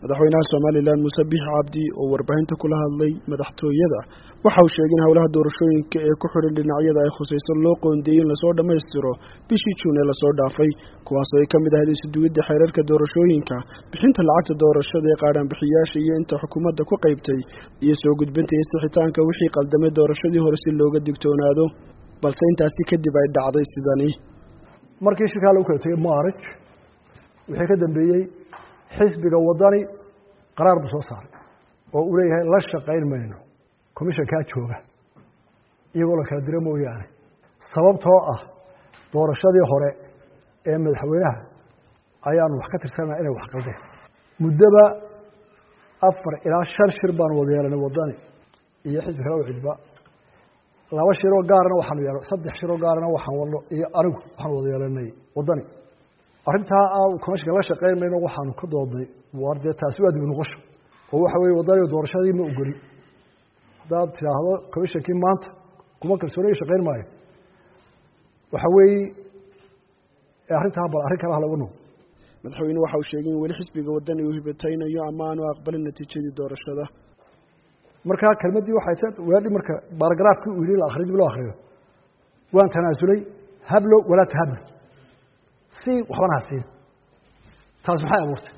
madaxweynaha Soomaaliland Muuse Biixi Cabdi oo warbaahinta kula hadlay madaxtooyada waxa uu sheegay in howlaha doorashooyinka ee ku xiran dhinacyada ay khusayso loo qoondeeyay in la soo dhameystiro bishii Juun ee la soo dhaafay kuwaas oo ay kamid ahayd isuduwidda xeerarka doorashooyinka bixinta lacagta doorashada ee qaadaan bixiyaasha iyo inta xukuumadda ku qaybtay iyo soo gudbinta iyo sixitaanka wixii qaldamay doorashadii hore si looga digtoonaado balse intaasi kadib ay dhacday sidani markii shirka lagu kala tagay March wixii ka dambeeyay xisbiga wadani qaraar buu soo saaray oo uu leeyahay la shaqayn mayno komishanka jooga iyagoo la kala diray mooyaane sababtoo ah doorashadii hore ee madaxweynaha ayaan wax ka tirsanaa inay wax qaldeen muddaba 4 ilaa 5 shir baan wada yeelanay wadani iyo xisbiga kale wixii 2 shir oo gaarna waxaan yeelanay 3 shir oo gaarna waxaan wado iyo anigu waxaan wada yeelanay wadani arintaa komishanka la shaqeynayno waxaan ka doodnay warda taasi waa dib u noqosho oo waxa weey wadada doorashadii ma ogoli dad tiraahdo komishankii maanta kuma kalsoonay shaqeyn maayo waxa weey arintaa bal arin kale lagu noqdo madaxweynuhu waxa uu sheegay in wali xisbiga wadani uu hibataynayo ama aanu aqbalin natiijadii doorashada marka kelmadii waxay tahay weedhi marka baragraafkii uu yiri la akhriyo loo akhriyo waan tanaasulay hablo wala tahablo si waxbana hasiin taas maxay abuurtay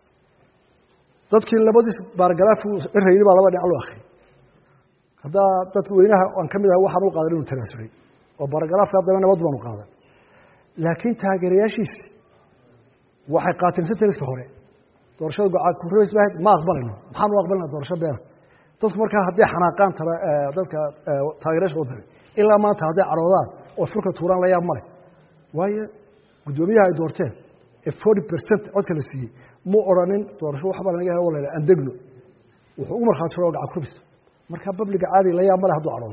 dadkii labadii baargalaaf irayay baa laba dhinac loo akhriyay hada dadku weynaha aan kamid ah waxaan u qaaday inuu tanaasulay oo baargalaaf hadana nabad baan u qaaday laakiin taageerayaashiisa waxay qaateen sitiriska hore doorashada go'aan ku reebay ma aqbalino maxaan u aqbalnaa doorashada beer dadku markaa hadday xanaaqaan dadka taageerayaasha wadani ilaa maanta hadday caroodaan oo furka tuuraan la yaab male waayo gudoomiyaha ay doorteen 40% codka la siiyay ma oranin doorasho waxba laga helo walaal aan degno wuxuu u marxaatiro gacan kurbis marka public caadi la yaab ma laha ducado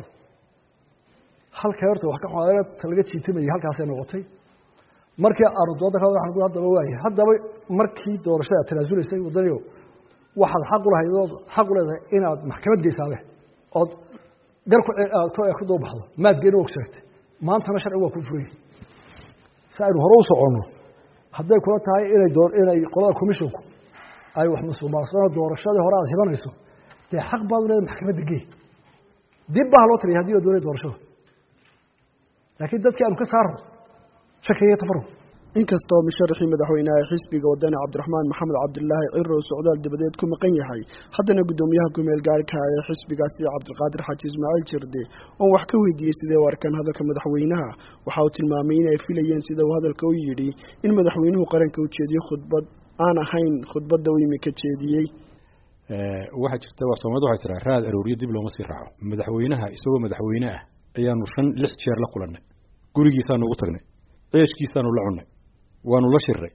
halka horta wax ka xoogaa talaga jiitimay halkaas ay noqotay markii ardooda ka waxaan ku hadaba waayay hadaba markii doorashada tanaasuleysay wadaniyo waxaad xaq u leedahay inaad maxkamad geysaabe oo garku ku doobaxdo maad geeno ogsaartay maanta sharci waa ku furay saayir hore u socono hadday kula tahay inay qolada komishanku ay wax masuumaasana doorashada hore aad hibanayso de xaq baad u leedahay maxkamadda geey dib baa loo tiriyay hadii doonay doorashada laakiin dadkii aanu ka saarno shakiga tafarruq inkastoo musharaxii madaxweynaha xisbiga wadani Cabdiraxmaan Maxamed Cabdullaahi Ciro socdaal dibadeed ku maqan yahay haddana gudoomiyaha kumeel gaarka ee xisbigaasi Cabdulqaadir Xaaji Ismaaciil Jirde oo wax ka weydiiyay sidee u arkaan hadalka madaxweynaha waxa uu tilmaamay in ay filayeen sida uu hadalka u yiri in madaxweynuhu qaranka u jeediyo khudbad aan ahayn khudbadda uu imika jeediyay waxa jirta wax Soomaalidu waxay tiraa raad arooriyo dib looma sii raaco madaxweynaha isagoo madaxweyne ah ayaanu 6 jeer la kulannay gurigiisa ugu tagnay eeshkiisana la cunay waanu la shiray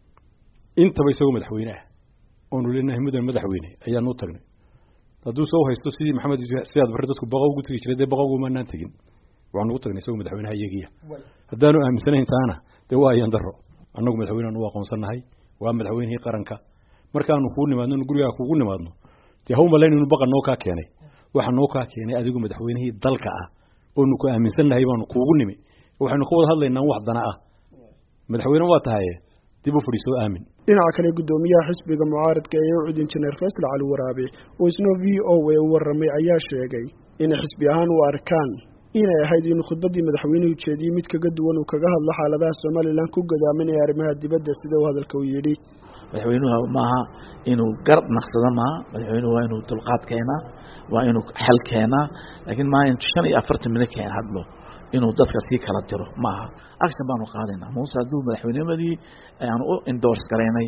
intaba isagoo madaxweyne ah oo leenahay mudan madaxweyne ayaan u tagnay haduu soo haysto sidii maxamed siyaad barre dadku baqow ugu tagi jiray baqow ma naan tagin waanu u tagnay isagoo madaxweynaha iyagiya hadaanu aaminsanayn taana de waa ayaan daro annagu madaxweynaha waa aqoonsanahay waa madaxweynihii qaranka markaanu ku nimaadno guriga kugu nimaadno de haw malaynaynu baqa noo ka keenay waxa noo ka keenay adigu madaxweynihii dalka ah oo nu ku aaminsanahay baanu kugu nimi waxaanu ka wada hadlaynaa wax dana ah madaxweyne waa tahay dib u fadhiiso aamin dhinaca kale gudoomiyaha xisbiga mucaaradka ee u injineer Faysal Cali Waraabe oo isna VOA warramay ayaa sheegay in xisbi ahaan u arkaan inay ahayd in khudbadii madaxweynuhu jeediyay mid kaga duwan uu kaga hadlo xaaladaha Soomaaliland ku gadaamin ee arrimaha dibadda sida uu hadalka u yiri madaxweynuhu maaha inuu garab naqsado madaxweynuhu waa inuu dulqaad keenaa waa inuu xal keenaa laakiin ma in 45 minute keen hadlo inuu dadka si kala diro maaha action baanu qaadayna Muuse haduu madaxweynamadii aan u endorse gareynay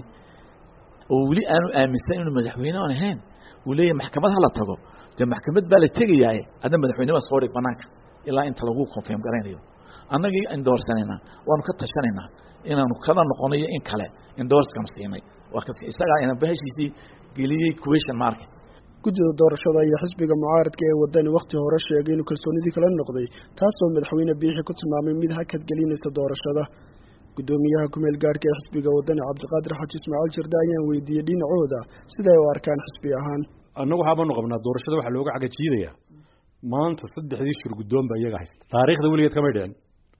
oo wali aanu aaminsan inuu madaxweyne aan ahayn wali maxkamad hala tago de maxkamad baa la tagayay adan madaxweynaha soo dhig banaanka ilaa inta lagu confirm gareynayo annagii endorsanayna waanu ka tashanayna inaanu kala noqonayo in kale endorse kan siinay waa isaga in bahashiisii geliyay question mark guddiga doorashada iyo xisbiga mucaaradka ee wadani waqti hore sheegay inuu kalsoonidii kala noqday taasoo madaxweyne Biixi ku tilmaamay mid hakad gelinaysa doorashada gudoomiyaha kumeel gaarka ee xisbiga wadani Cabdulqaadir Xaaji Ismaaciil Jirde ayaan weydiiyay dhinacooda sida ay u arkaan xisbi ahaan annagu waxaanu qabnaa doorashada waxa looga cagajiidaya maanta 3 shir gudoon baa iyaga haysta taariikhda weligeed kama dhicin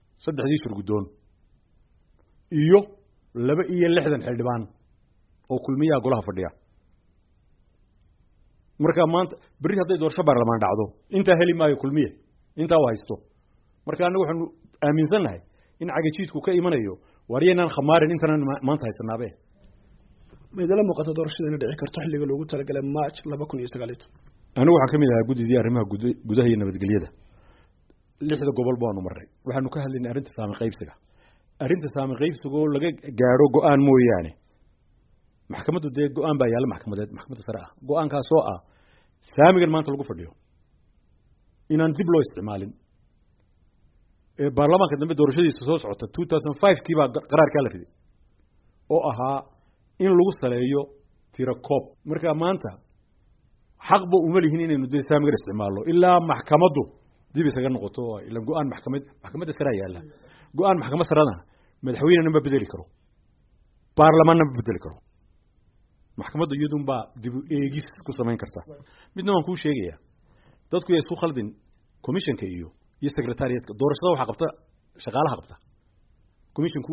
3 shir gudoon iyo 2 iyo 60 xildhibaan oo kulmiyaha golaha fadhiya marka maanta bari haday doorasho baarlamaan dhacdo inta heli maayo kulmiye inta waa haysto marka anagu waxaanu aaminsanahay in cagajiidku ka imanayo wariyeenan khamaarin intaan maanta haysanaabe meedala muuqato doorashada inay dhici karto xilliga loogu talagalay March 2019 anigu waxaan kamid ahaa guddiga arrimaha gudaha iyo nabadgelyada 6 gobol baanu maray waxaanu ka hadlaynay arrinta saami qaybsiga oo laga gaaro go'aan mooyaane maxkamaddu de go'aan baa yaala maxkamadda sare ah go'aankaas oo ah saamigan maanta lagu fadhiyo inaan dib loo isticmaalin baarlamaanka dambe doorashadiisa soo socota 2005 kii baa qaraarka la riday oo ahaa in lagu saleeyo tiro koob marka maanta xaq buu uma lihin inaynu de saamigan isticmaalno ilaa maxkamaddu dib isaga noqoto ila go'aan maxkamadda sare yaala go'aan maxkamad sarada madaxweynaha ma bedeli karo baarlamaanna ma bedeli karo maxkamaddu iyadun baa dib u eegis ku samayn karta midna waan ku sheegaya dadku ay isku khaldin commissionka iyo secretariatka doorashada waxa qabta shaqaalaha qabta commissionku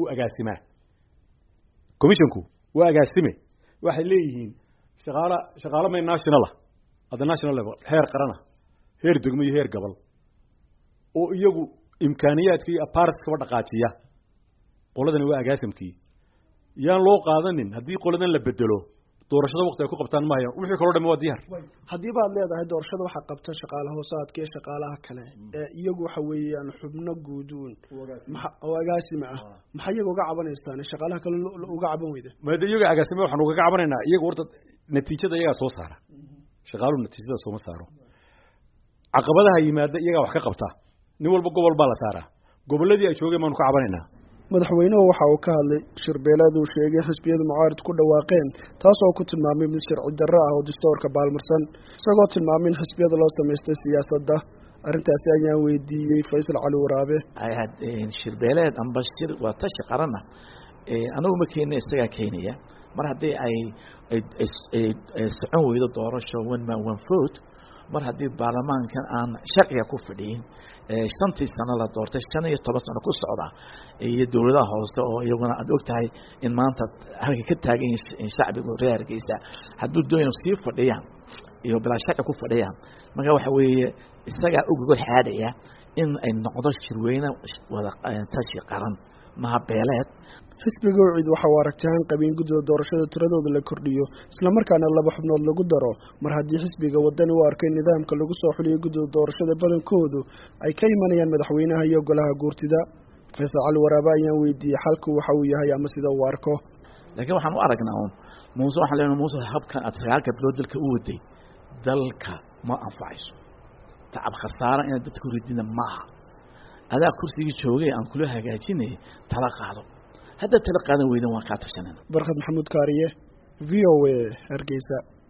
waa agaasime waxay leeyihiin shaqaale may national at the national level heer qarana heer degmo iyo heer gobol oo iyagu imkaaniyaadka iyo apparats ka dhaqaajiya qoladani waa agaasimkii yaan loo qaadanin haddii qoladan la bedelo doorashada waqti ay ku qabtaan maayo wixii kale oo dhan waa diyaar haddii baad leedahay doorashada waxa qabta shaqaalaha hoosaadka iyo shaqaalaha kale ee iyagu waxa weeyaan xubno guuduun oo agaasima ah maxay iyagu uga cabanaysan shaqaalaha kale uga caban weyda maada iyaga agaasima waxaan uga cabanaynaa iyagu warta natiijada iyaga soo saara shaqaaluhu natiijada soo saaro caqabadaha yimaada iyaga wax ka qabta nin walba gobol baa la saaraa goboladii ay joogeen maanu ka cabanaynaa madaxweynuhu waxa uu ka hadlay shirbeeladu sheegay xisbiyada mucaarid ku dhawaaqeen taas oo ku tilmaamay mid sharci darro ah oo dastuurka baalmarsan isagoo tilmaamay in xisbiyada loo sameystay siyaasadda arrintaasi ayaan weydiiyey Faysal Cali Waraabe ay had shirbeelad amba shir waa tashi qarana anagu ma keenay isaga keenaya mar haddii ay socon weydo doorasho one man one vote mar haddii baarlamaankan aan sharciga ku fadhiyin shantii sano la doortay 15 sano ku socda iyo dawladaha hoose oo iyaguna aad ogtahay in maanta halka ka taagan in shacbigu reerkiisa hadduu doonayo sii fadhiyaan iyo bilaa sharci ku fadhiyaan marka waxa weeye isaga ugu xaadaya in ay noqdo shirweyne wada tashi qaran ma beeleed xisbiga cid waxa uu aragtaan qabin guddida doorashada tiradooda la kordhiyo isla markaana laba xubnood lagu daro mar haddii xisbiga wadani uu arkay nidaamka lagu soo xuliyo guddida doorashada badankoodu ay ka imanayaan madaxweynaha iyo golaha guurtida Faysal Cali Waraabe ayaan weydiiyay xalku waxa uu yahay ama sida uu arko laakiin waxaan u aragnaa Muuse waxa leeyahay Muuse habkan aad sagaalka bilood dalka u waday dalka ma anfacayso tacab khasaara in dadku ridina maaha adaa kursigii joogay aan kula hagaajinay tala qaado hadda tala qaadan weydan waa ka tashanana Barkad Maxamuud Kaariye VOA Hargeysa